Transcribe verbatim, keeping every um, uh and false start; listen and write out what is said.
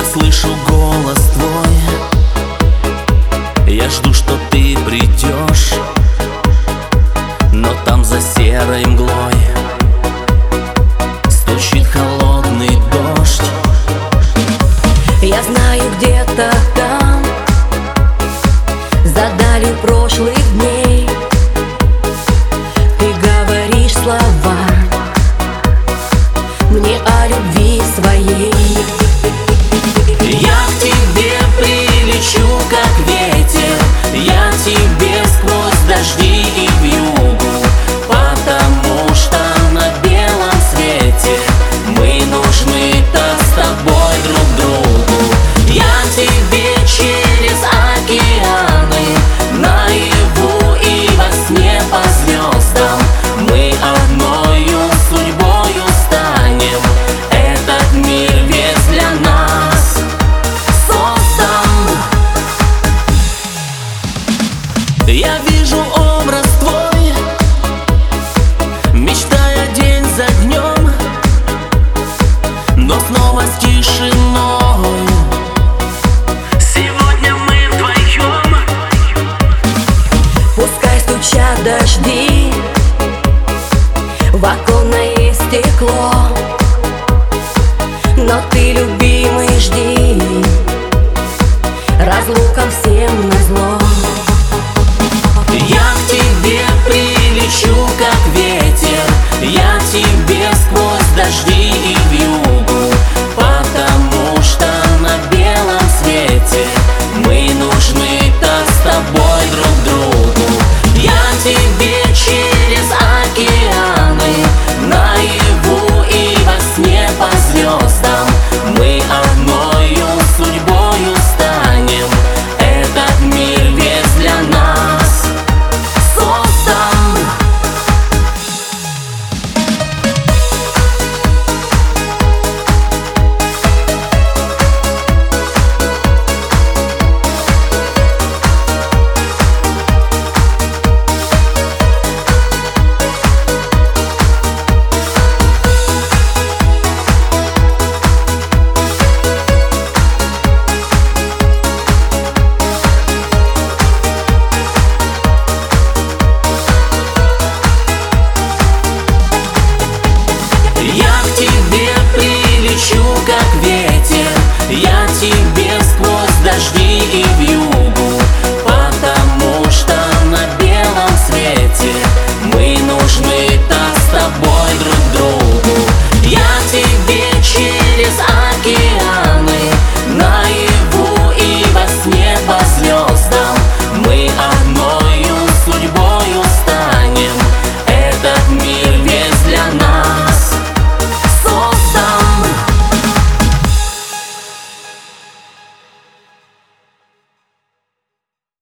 слышу голос твой, я жду, что ты придешь, но там за серой мглой стучит холодный дождь. Я знаю, где-то там, за далью прошлых дней, ты говоришь слова мне о любви своей. Я к тебе прилечу, как ветер, я тебе сквозь дожди и вьюгу, потому что на белом свете мы нужны так с тобой друг другу. Я тебе через океаны, наяву и во сне по звездам, мы одною судьбою станем, этот мир весь для нас создан. Я вижу образ твой, мечтая день за днем, но снова с тишиной. Сегодня мы вдвоем. Пускай стучат дожди в оконное стекло, но ты, любимый, жди, разлукам всем назло. Я к тебе прилечу, как ветер, я тебе сквозь дожди и вьюгу,